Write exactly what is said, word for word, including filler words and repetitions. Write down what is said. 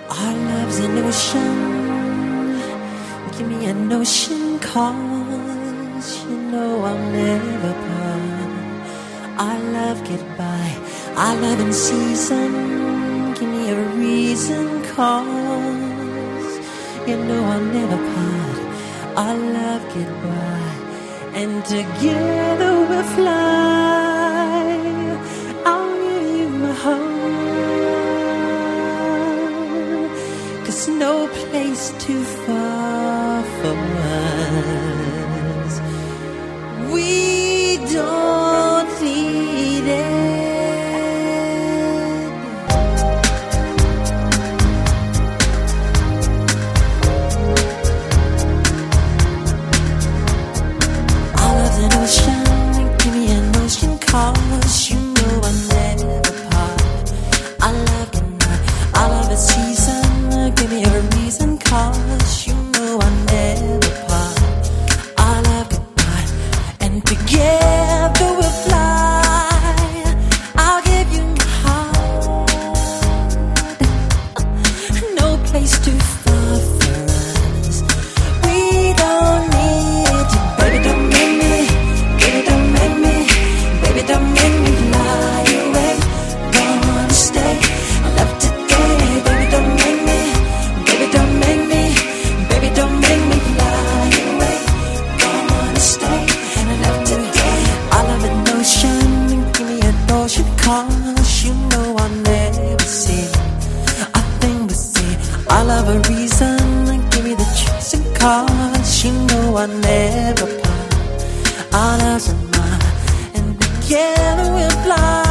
Our love's an ocean. Give me an ocean, 'cause you know I'll never part. Our love get by, our love in season. Give me a reason, 'cause you know I'll never part. Our love get by, and together we'll fly. I'll give you my heart, 'cause no place too far for us. We don't need it. All of an ocean, give me an ocean, 'cause you know I'll never part. I love you not, I love a season. Give me a reason, 'cause you know I'll never part. I love goodbye, and together we'll fly. I'll give you my heart. No place too far for us. We don't need to. Baby, don't make me. Baby, don't make me. Baby, don't make me fly away. Gonna stay. I love today. Baby, don't make me. Baby, don't make me. Baby, don't make me fly away. Gonna stay. And I love today. I love an ocean. Give me an ocean, 'cause you know I'll never see a thing but see. I love a reason. Give me the truth, 'cause you know I'll never part. Our love's a mine, and together we'll fly.